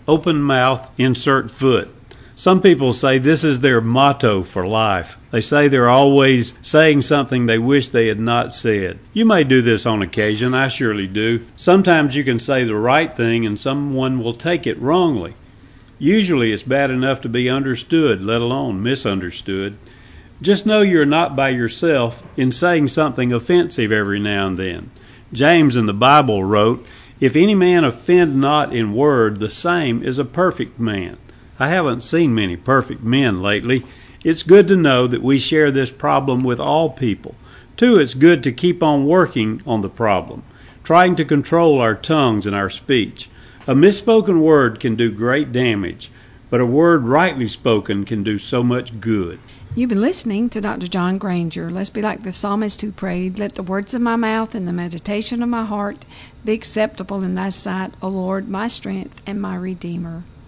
Open mouth, insert foot. Some people say this is their motto for life. They say they're always saying something they wish they had not said. You may do this on occasion. I surely do. Sometimes you can say the right thing and someone will take it wrongly. Usually it's bad enough to be understood, let alone misunderstood. Just know you're not by yourself in saying something offensive every now and then. James in the Bible wrote, "If any man offend not in word, the same is a perfect man." I haven't seen many perfect men lately. It's good to know that we share this problem with all people. Too, it's good to keep on working on the problem, trying to control our tongues and our speech. A misspoken word can do great damage, but a word rightly spoken can do so much good. You've been listening to Dr. John Granger. Let's be like the psalmist who prayed, "Let the words of my mouth and the meditation of my heart be acceptable in thy sight, O Lord, my strength and my Redeemer."